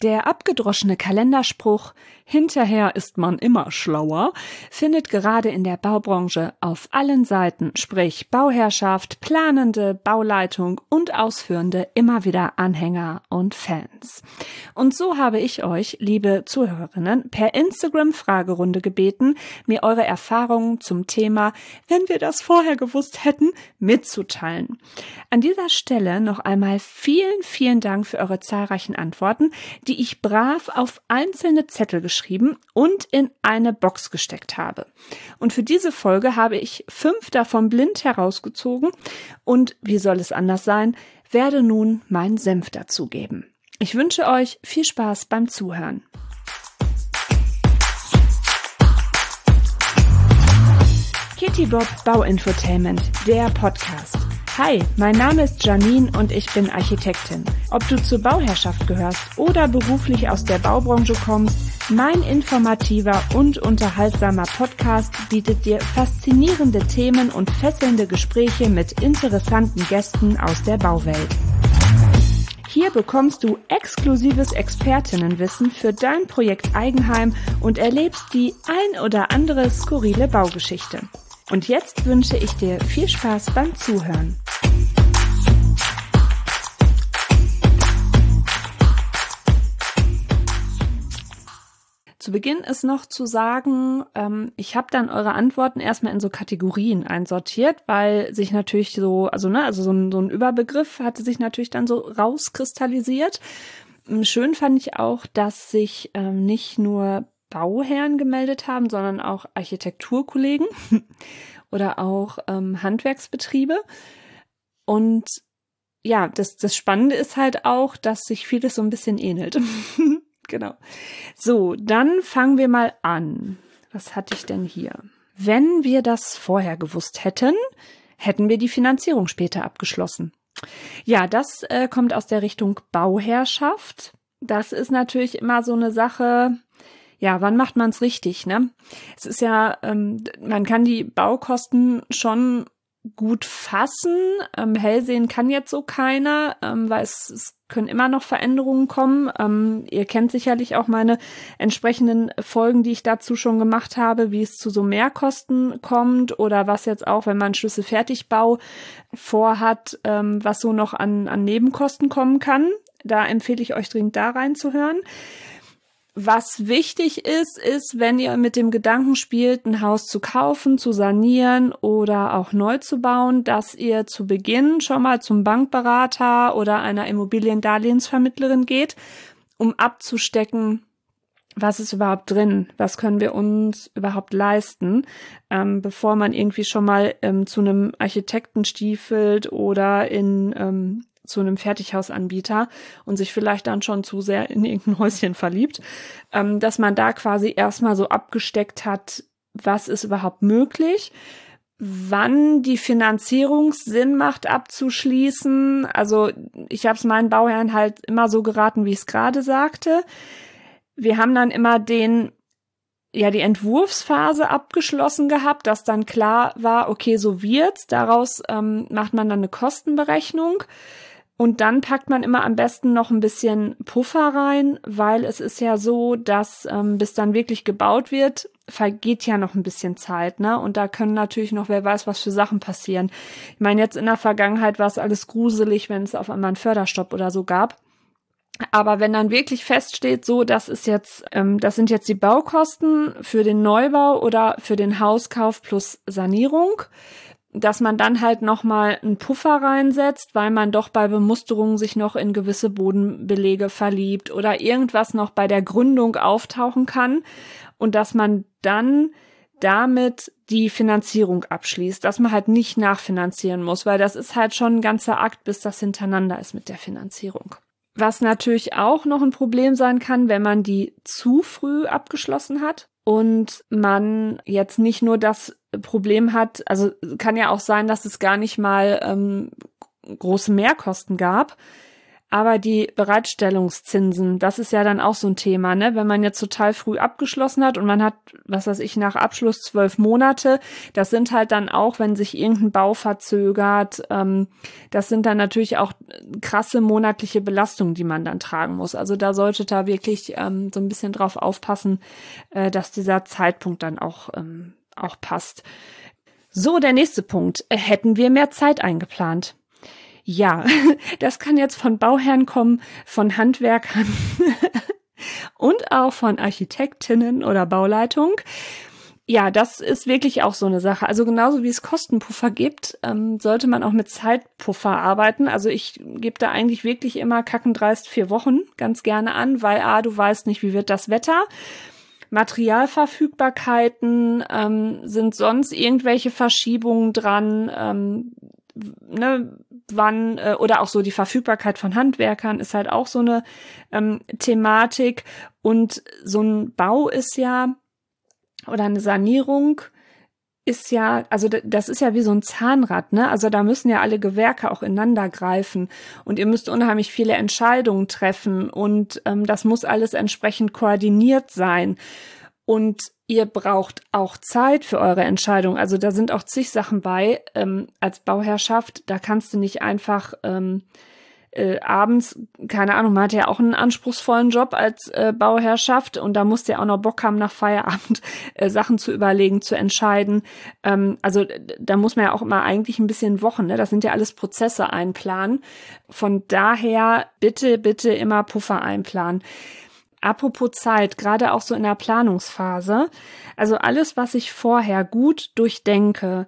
Der abgedroschene Kalenderspruch „Hinterher ist man immer schlauer" findet gerade in der Baubranche auf allen Seiten, sprich Bauherrschaft, Planende, Bauleitung und Ausführende, immer wieder Anhänger und Fans. Und so habe ich euch, liebe Zuhörerinnen, per Instagram-Fragerunde gebeten, mir eure Erfahrungen zum Thema „Wenn wir das vorher gewusst hätten" mitzuteilen. An dieser Stelle noch einmal vielen, vielen Dank für eure zahlreichen Antworten, die ich brav auf einzelne Zettel geschrieben und in eine Box gesteckt habe. Und für diese Folge habe ich 5 davon blind herausgezogen und, wie soll es anders sein, werde nun meinen Senf dazugeben. Ich wünsche euch viel Spaß beim Zuhören. Kitty Bob Bauinfotainment, der Podcast. Hi, mein Name ist Janine und ich bin Architektin. Ob du zur Bauherrschaft gehörst oder beruflich aus der Baubranche kommst, mein informativer und unterhaltsamer Podcast bietet dir faszinierende Themen und fesselnde Gespräche mit interessanten Gästen aus der Bauwelt. Hier bekommst du exklusives Expertinnenwissen für dein Projekt Eigenheim und erlebst die ein oder andere skurrile Baugeschichte. Und jetzt wünsche ich dir viel Spaß beim Zuhören. Zu Beginn ist noch zu sagen, ich habe dann eure Antworten erstmal in so Kategorien einsortiert, weil sich natürlich so ein Überbegriff hatte sich natürlich dann so rauskristallisiert. Schön fand ich auch, dass sich nicht nur Bauherren gemeldet haben, sondern auch Architekturkollegen oder auch Handwerksbetriebe. Und ja, das Spannende ist halt auch, dass sich vieles so ein bisschen ähnelt. Genau. So, dann fangen wir mal an. Was hatte ich denn hier? Wenn wir das vorher gewusst hätten, hätten wir die Finanzierung später abgeschlossen. Ja, das kommt aus der Richtung Bauherrschaft. Das ist natürlich immer so eine Sache. Ja, wann macht man es richtig, ne? Es ist ja, man kann die Baukosten schon gut fassen. Hell sehen kann jetzt so keiner, weil es können immer noch Veränderungen kommen. Ihr kennt sicherlich auch meine entsprechenden Folgen, die ich dazu schon gemacht habe, wie es zu so Mehrkosten kommt oder was jetzt auch, wenn man Schlüsselfertigbau vorhat, was so noch an Nebenkosten kommen kann. Da empfehle ich euch dringend da reinzuhören. Was wichtig ist, wenn ihr mit dem Gedanken spielt, ein Haus zu kaufen, zu sanieren oder auch neu zu bauen, dass ihr zu Beginn schon mal zum Bankberater oder einer Immobiliendarlehensvermittlerin geht, um abzustecken, was ist überhaupt drin, was können wir uns überhaupt leisten, bevor man irgendwie schon mal zu einem Architekten stiefelt oder zu einem Fertighausanbieter und sich vielleicht dann schon zu sehr in irgendein Häuschen verliebt, dass man da quasi erstmal so abgesteckt hat, was ist überhaupt möglich, wann die Finanzierung Sinn macht abzuschließen. Also ich habe es meinen Bauherren halt immer so geraten, wie ich es gerade sagte. Wir haben dann immer die Entwurfsphase abgeschlossen gehabt, dass dann klar war, okay, so wird's. Daraus macht man dann eine Kostenberechnung. Und dann packt man immer am besten noch ein bisschen Puffer rein, weil es ist ja so, dass bis dann wirklich gebaut wird, vergeht ja noch ein bisschen Zeit, ne? Und da können natürlich noch, wer weiß, was für Sachen passieren. Ich meine, jetzt in der Vergangenheit war es alles gruselig, wenn es auf einmal einen Förderstopp oder so gab. Aber wenn dann wirklich feststeht, so, das sind jetzt die Baukosten für den Neubau oder für den Hauskauf plus Sanierung, dass man dann halt nochmal einen Puffer reinsetzt, weil man doch bei Bemusterungen sich noch in gewisse Bodenbelege verliebt oder irgendwas noch bei der Gründung auftauchen kann und dass man dann damit die Finanzierung abschließt, dass man halt nicht nachfinanzieren muss, weil das ist halt schon ein ganzer Akt, bis das hintereinander ist mit der Finanzierung. Was natürlich auch noch ein Problem sein kann, wenn man die zu früh abgeschlossen hat und man jetzt nicht nur das Problem hat, also kann ja auch sein, dass es gar nicht mal große Mehrkosten gab, Aber die Bereitstellungszinsen, das ist ja dann auch so ein Thema, ne? Wenn man jetzt total früh abgeschlossen hat und man hat, was weiß ich, nach Abschluss 12 Monate, das sind halt dann auch, wenn sich irgendein Bau verzögert, das sind dann natürlich auch krasse monatliche Belastungen, die man dann tragen muss. Also da sollte da wirklich so ein bisschen drauf aufpassen, dass dieser Zeitpunkt dann auch passt. So, der nächste Punkt. Hätten wir mehr Zeit eingeplant? Ja, das kann jetzt von Bauherren kommen, von Handwerkern und auch von Architektinnen oder Bauleitung. Ja, das ist wirklich auch so eine Sache. Also genauso wie es Kostenpuffer gibt, sollte man auch mit Zeitpuffer arbeiten. Also ich gebe da eigentlich wirklich immer kackendreist 4 Wochen ganz gerne an, weil du weißt nicht, wie wird das Wetter. Materialverfügbarkeiten, sind sonst irgendwelche Verschiebungen dran, wann oder auch so die Verfügbarkeit von Handwerkern ist halt auch so eine Thematik. Und so ein Bau ist ja, oder eine Sanierung ist ja, also das ist ja wie so ein Zahnrad, ne? Also da müssen ja alle Gewerke auch ineinander greifen und ihr müsst unheimlich viele Entscheidungen treffen und das muss alles entsprechend koordiniert sein. Und ihr braucht auch Zeit für eure Entscheidung. Also da sind auch zig Sachen bei. Als Bauherrschaft, da kannst du nicht einfach abends, keine Ahnung, man hat ja auch einen anspruchsvollen Job als Bauherrschaft und da musst du ja auch noch Bock haben, nach Feierabend Sachen zu überlegen, zu entscheiden. Also da muss man ja auch immer eigentlich ein bisschen Wochen, ne? Das sind ja alles Prozesse einplanen. Von daher bitte, bitte immer Puffer einplanen. Apropos Zeit, gerade auch so in der Planungsphase, also alles, was ich vorher gut durchdenke,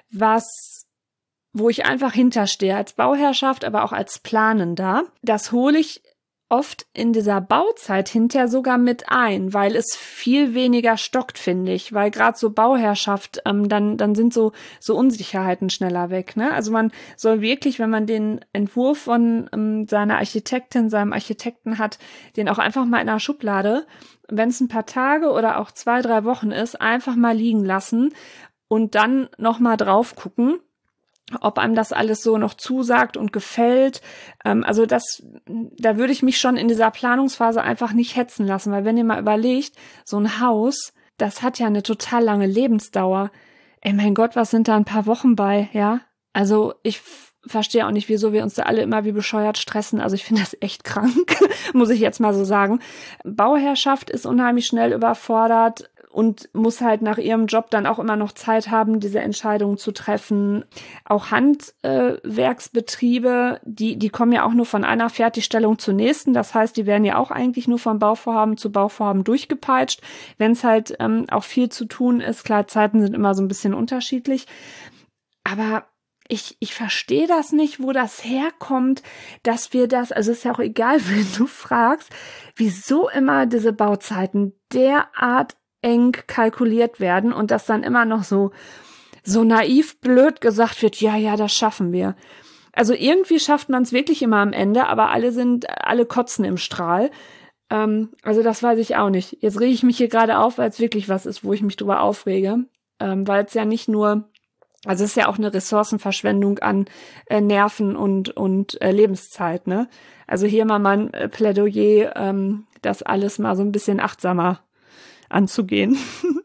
wo ich einfach hinterstehe, als Bauherrschaft, aber auch als Planender, das hole ich oft in dieser Bauzeit hinterher sogar mit ein, weil es viel weniger stockt, finde ich, weil gerade so Bauherrschaft, dann sind so Unsicherheiten schneller weg, ne? Also man soll wirklich, wenn man den Entwurf von seiner Architektin, seinem Architekten hat, den auch einfach mal in einer Schublade, wenn es ein paar Tage oder auch 2, 3 Wochen ist, einfach mal liegen lassen und dann noch mal drauf gucken, ob einem das alles so noch zusagt und gefällt. Also da würde ich mich schon in dieser Planungsphase einfach nicht hetzen lassen, weil wenn ihr mal überlegt, so ein Haus, das hat ja eine total lange Lebensdauer. Ey, mein Gott, was sind da ein paar Wochen bei, ja? Also ich verstehe auch nicht, wieso wir uns da alle immer wie bescheuert stressen. Also ich finde das echt krank, muss ich jetzt mal so sagen. Bauherrschaft ist unheimlich schnell überfordert und muss halt nach ihrem Job dann auch immer noch Zeit haben, diese Entscheidungen zu treffen. Auch Handwerksbetriebe, die kommen ja auch nur von einer Fertigstellung zur nächsten. Das heißt, die werden ja auch eigentlich nur von Bauvorhaben zu Bauvorhaben durchgepeitscht. Wenn es halt auch viel zu tun ist, klar, Zeiten sind immer so ein bisschen unterschiedlich. Aber ich verstehe das nicht, wo das herkommt, dass wir das, also ist ja auch egal, wen du fragst, wieso immer diese Bauzeiten derart eng kalkuliert werden und das dann immer noch so naiv blöd gesagt wird, ja, das schaffen wir. Also irgendwie schafft man es wirklich immer am Ende, aber alle kotzen im Strahl. Also das weiß ich auch nicht. Jetzt rege ich mich hier gerade auf, weil es wirklich was ist, wo ich mich drüber aufrege, weil es ja nicht nur, also es ist ja auch eine Ressourcenverschwendung an Nerven und Lebenszeit, ne? Also hier mal mein Plädoyer, das alles mal so ein bisschen achtsamer anzugehen.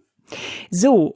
So,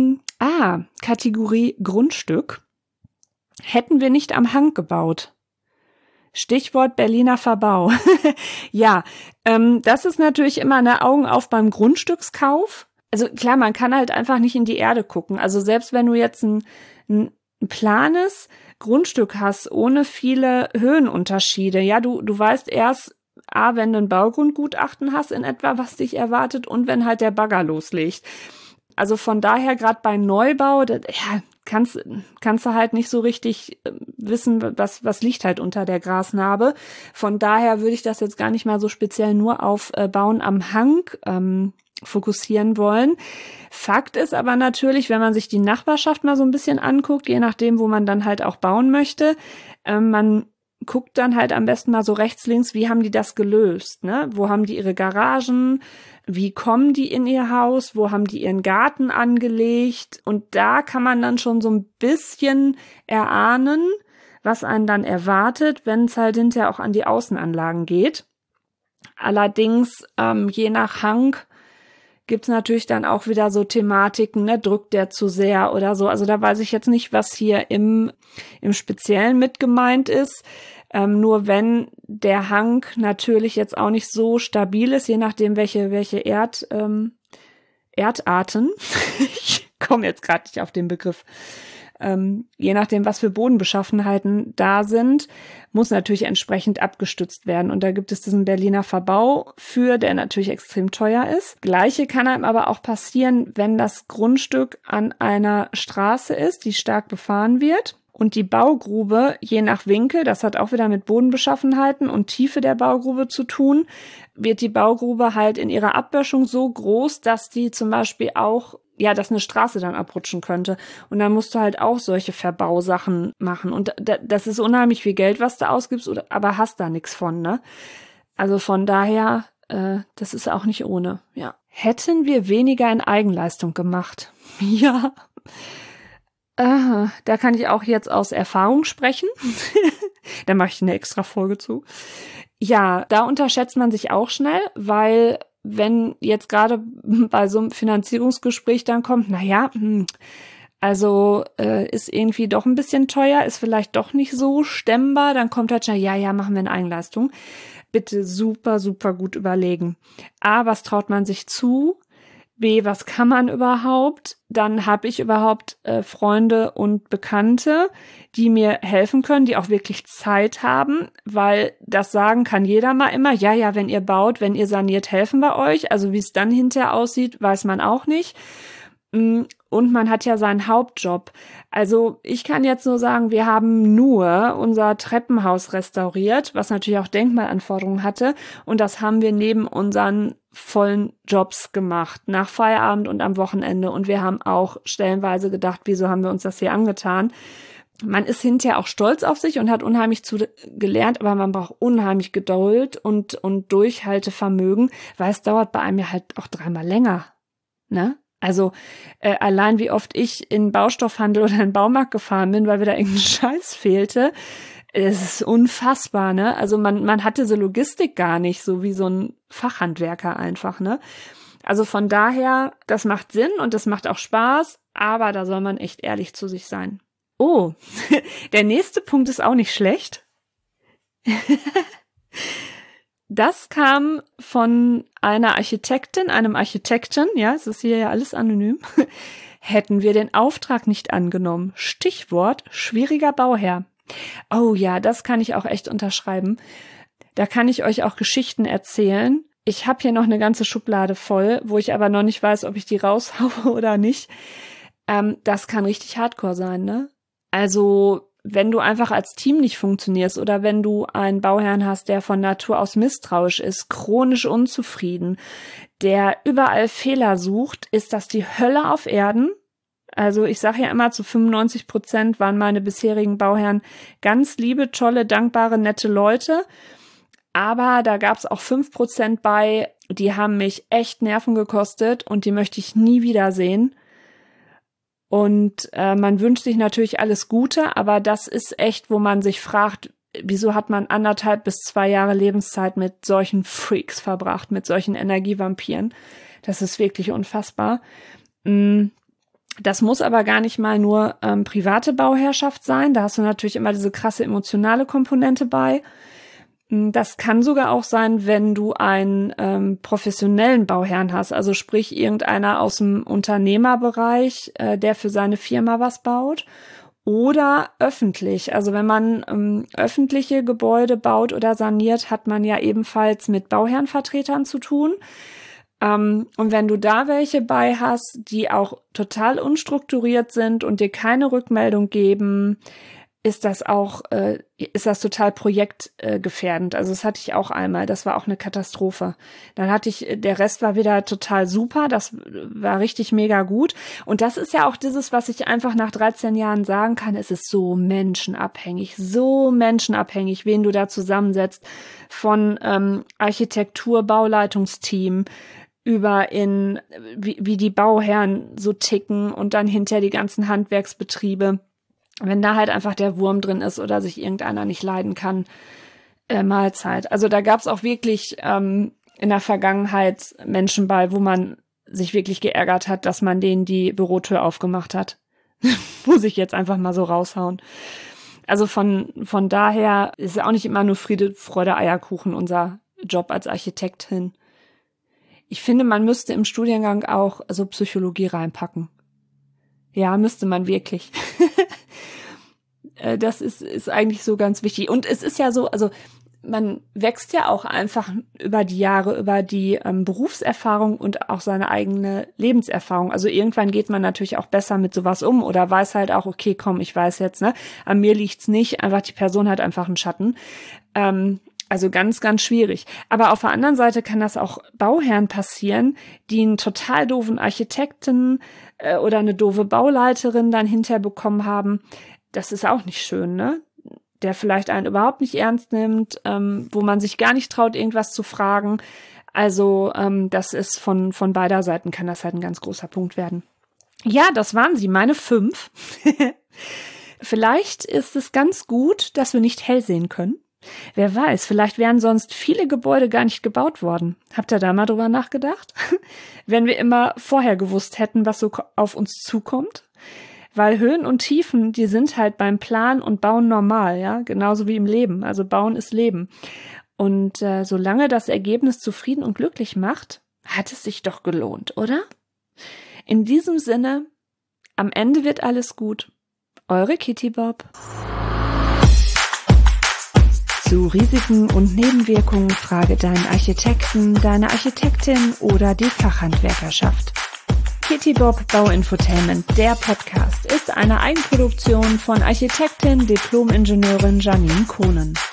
Kategorie Grundstück. Hätten wir nicht am Hang gebaut. Stichwort Berliner Verbau. Ja, das ist natürlich immer eine Augen auf beim Grundstückskauf. Also klar, man kann halt einfach nicht in die Erde gucken. Also selbst wenn du jetzt ein planes Grundstück hast, ohne viele Höhenunterschiede, ja, du weißt erst, wenn du ein Baugrundgutachten hast in etwa, was dich erwartet und wenn halt der Bagger loslegt. Also von daher gerade bei Neubau, kannst du halt nicht so richtig wissen, was liegt halt unter der Grasnarbe. Von daher würde ich das jetzt gar nicht mal so speziell nur auf Bauen am Hang fokussieren wollen. Fakt ist aber natürlich, wenn man sich die Nachbarschaft mal so ein bisschen anguckt, je nachdem, wo man dann halt auch bauen möchte, man guckt dann halt am besten mal so rechts, links, wie haben die das gelöst, ne? Wo haben die ihre Garagen? Wie kommen die in ihr Haus? Wo haben die ihren Garten angelegt? Und da kann man dann schon so ein bisschen erahnen, was einen dann erwartet, wenn es halt hinterher auch an die Außenanlagen geht. Allerdings, je nach Hang gibt's natürlich dann auch wieder so Thematiken, ne, drückt der zu sehr oder so. Also da weiß ich jetzt nicht, was hier im Speziellen mit gemeint ist. Nur wenn der Hang natürlich jetzt auch nicht so stabil ist, je nachdem welche Erdarten, ich komme jetzt gerade nicht auf den Begriff, je nachdem, was für Bodenbeschaffenheiten da sind, muss natürlich entsprechend abgestützt werden. Und da gibt es diesen Berliner Verbau für, der natürlich extrem teuer ist. Gleiche kann einem aber auch passieren, wenn das Grundstück an einer Straße ist, die stark befahren wird. Und die Baugrube, je nach Winkel, das hat auch wieder mit Bodenbeschaffenheiten und Tiefe der Baugrube zu tun, wird die Baugrube halt in ihrer Abböschung so groß, dass die zum Beispiel auch, ja, dass eine Straße dann abrutschen könnte. Und dann musst du halt auch solche Verbausachen machen. Und das ist unheimlich viel Geld, was du ausgibst, aber hast da nichts von, ne? Also von daher, das ist auch nicht ohne, ja. Hätten wir weniger in Eigenleistung gemacht? Ja. Da kann ich auch jetzt aus Erfahrung sprechen. Da mache ich eine extra Folge zu. Ja, da unterschätzt man sich auch schnell, weil wenn jetzt gerade bei so einem Finanzierungsgespräch dann kommt, also ist irgendwie doch ein bisschen teuer, ist vielleicht doch nicht so stemmbar, dann kommt halt schnell, ja, machen wir eine Eigenleistung. Bitte super, super gut überlegen. A, was traut man sich zu? B, was kann man überhaupt? Dann habe ich überhaupt Freunde und Bekannte, die mir helfen können, die auch wirklich Zeit haben, weil das sagen kann jeder mal immer, ja, wenn ihr baut, wenn ihr saniert, helfen wir euch. Also wie es dann hinterher aussieht, weiß man auch nicht. Und man hat ja seinen Hauptjob. Also ich kann jetzt nur sagen, wir haben nur unser Treppenhaus restauriert, was natürlich auch Denkmalanforderungen hatte. Und das haben wir neben unseren vollen Jobs gemacht, nach Feierabend und am Wochenende. Und wir haben auch stellenweise gedacht, wieso haben wir uns das hier angetan? Man ist hinterher auch stolz auf sich und hat unheimlich gelernt, aber man braucht unheimlich Geduld und Durchhaltevermögen, weil es dauert bei einem ja halt auch 3-mal länger, ne? Also allein wie oft ich in den Baustoffhandel oder in den Baumarkt gefahren bin, weil mir da irgendein Scheiß fehlte, es ist unfassbar, ne? Also man hat diese Logistik gar nicht, so wie so ein Fachhandwerker einfach, ne? Also von daher, das macht Sinn und das macht auch Spaß, aber da soll man echt ehrlich zu sich sein. Oh, der nächste Punkt ist auch nicht schlecht. Das kam von einer Architektin, einem Architekten, ja, es ist hier ja alles anonym. Hätten wir den Auftrag nicht angenommen. Stichwort schwieriger Bauherr. Oh ja, das kann ich auch echt unterschreiben. Da kann ich euch auch Geschichten erzählen. Ich habe hier noch eine ganze Schublade voll, wo ich aber noch nicht weiß, ob ich die raushaue oder nicht. Das kann richtig hardcore sein, ne? Also wenn du einfach als Team nicht funktionierst oder wenn du einen Bauherrn hast, der von Natur aus misstrauisch ist, chronisch unzufrieden, der überall Fehler sucht, ist das die Hölle auf Erden. Also ich sage ja immer, zu 95% waren meine bisherigen Bauherren ganz liebe, tolle, dankbare, nette Leute. Aber da gab es auch 5% bei, die haben mich echt Nerven gekostet und die möchte ich nie wiedersehen. Und man wünscht sich natürlich alles Gute, aber das ist echt, wo man sich fragt, wieso hat man 1,5 bis 2 Jahre Lebenszeit mit solchen Freaks verbracht, mit solchen Energievampiren. Das ist wirklich unfassbar. Das muss aber gar nicht mal nur private Bauherrschaft sein. Da hast du natürlich immer diese krasse emotionale Komponente bei. Das kann sogar auch sein, wenn du einen professionellen Bauherrn hast, also sprich irgendeiner aus dem Unternehmerbereich, der für seine Firma was baut, oder öffentlich. Also wenn man öffentliche Gebäude baut oder saniert, hat man ja ebenfalls mit Bauherrenvertretern zu tun. Und wenn du da welche bei hast, die auch total unstrukturiert sind und dir keine Rückmeldung geben, ist das total projektgefährdend. Also das hatte ich auch einmal, das war auch eine Katastrophe. Dann der Rest war wieder total super, das war richtig mega gut. Und das ist ja auch dieses, was ich einfach nach 13 Jahren sagen kann, es ist so menschenabhängig, wen du da zusammensetzt, von Architektur, Bauleitungsteam, über wie die Bauherren so ticken und dann hinter die ganzen Handwerksbetriebe. wenn da halt einfach der Wurm drin ist oder sich irgendeiner nicht leiden kann, Mahlzeit. Also da gab es auch wirklich in der Vergangenheit Menschen bei, wo man sich wirklich geärgert hat, dass man denen die Bürotür aufgemacht hat. Muss ich jetzt einfach mal so raushauen. Also von daher ist ja auch nicht immer nur Friede, Freude, Eierkuchen unser Job als Architektin. Ich finde, man müsste im Studiengang auch so Psychologie reinpacken. Ja, müsste man wirklich. Das ist eigentlich so ganz wichtig. Und es ist ja so, also man wächst ja auch einfach über die Jahre, über die Berufserfahrung und auch seine eigene Lebenserfahrung. Also irgendwann geht man natürlich auch besser mit sowas um oder weiß halt auch, okay, komm, ich weiß jetzt, ne, an mir liegt's nicht, einfach die Person hat einfach einen Schatten. Also ganz, ganz schwierig. Aber auf der anderen Seite kann das auch Bauherren passieren, die einen total doofen Architekten oder eine doofe Bauleiterin dann hinterher bekommen haben. Das ist auch nicht schön, ne? Der vielleicht einen überhaupt nicht ernst nimmt, wo man sich gar nicht traut, irgendwas zu fragen. Also das ist von beider Seiten kann das halt ein ganz großer Punkt werden. Ja, das waren sie, meine 5. Vielleicht ist es ganz gut, dass wir nicht hell sehen können. Wer weiß, vielleicht wären sonst viele Gebäude gar nicht gebaut worden. Habt ihr da mal drüber nachgedacht? Wenn wir immer vorher gewusst hätten, was so auf uns zukommt? Weil Höhen und Tiefen, die sind halt beim Planen und Bauen normal, ja, genauso wie im Leben. Also Bauen ist Leben. Und solange das Ergebnis zufrieden und glücklich macht, hat es sich doch gelohnt, oder? In diesem Sinne, am Ende wird alles gut. Eure Kitty Bob. Zu Risiken und Nebenwirkungen frage deinen Architekten, deine Architektin oder die Fachhandwerkerschaft. Kitty Bob Bauinfotainment, der Podcast, ist eine Eigenproduktion von Architektin, Diplom-Ingenieurin Janine Kohnen.